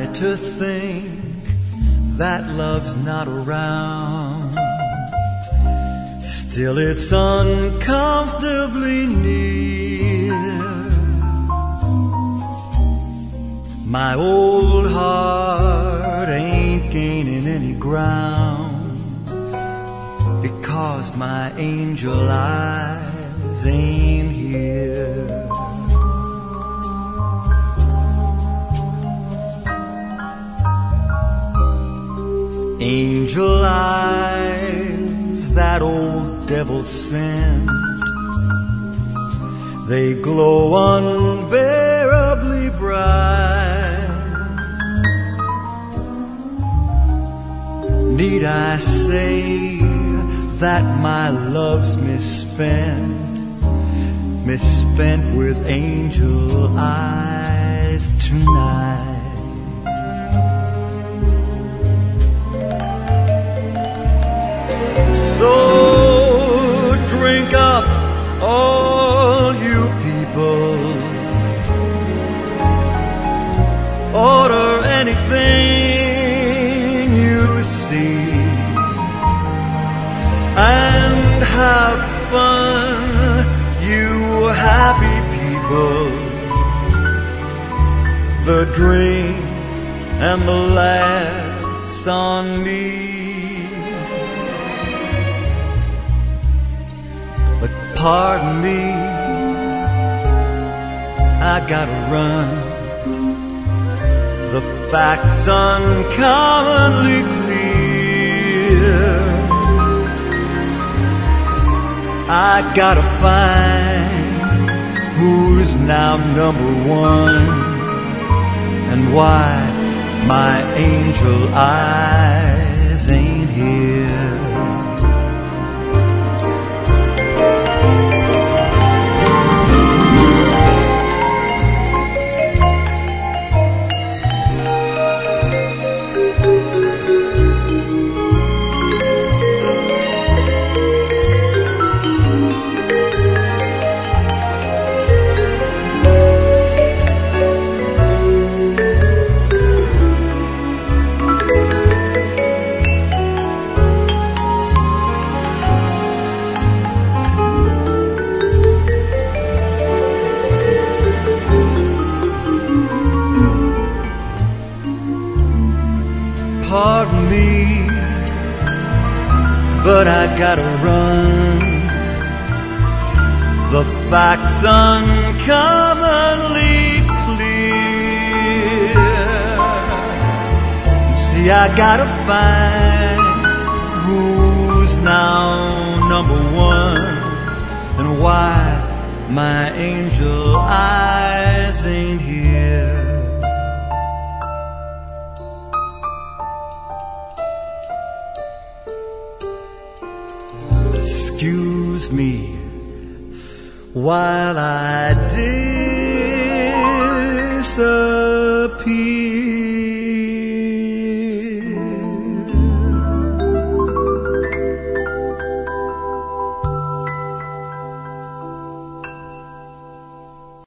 to think that love's not around. Still it's uncomfortably near. My old heart ain't gaining any ground, because my angel eyes ain't here. Angel eyes that old devil sent, they glow unbearably bright. Need I say that my love's misspent, misspent with angel eyes tonight? So drink up, all you people. Order anything you see, and have fun, you happy people. The drink and the laughs on me. Pardon me, I gotta run. The facts uncommonly clear. I gotta find who's now number one, and why my angel eyes ain't here. Pardon me, but I gotta run. The facts uncommonly clear. See, I gotta find who's now number one, and why my angel eyes ain't here. Excuse me while I disappear.